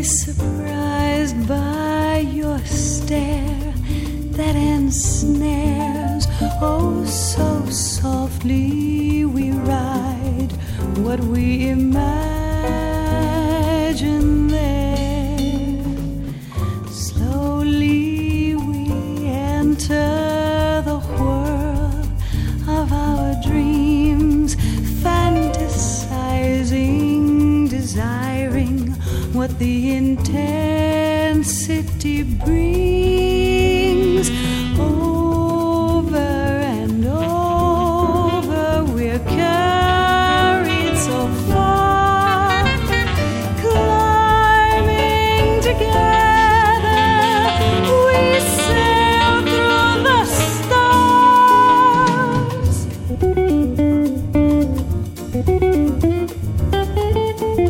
surprised by your stare that ensnares. Oh, so softly we ride what we imagine there. Slowly we enter the whirl of our dreams, fantasizing, desiring what the intensity brings.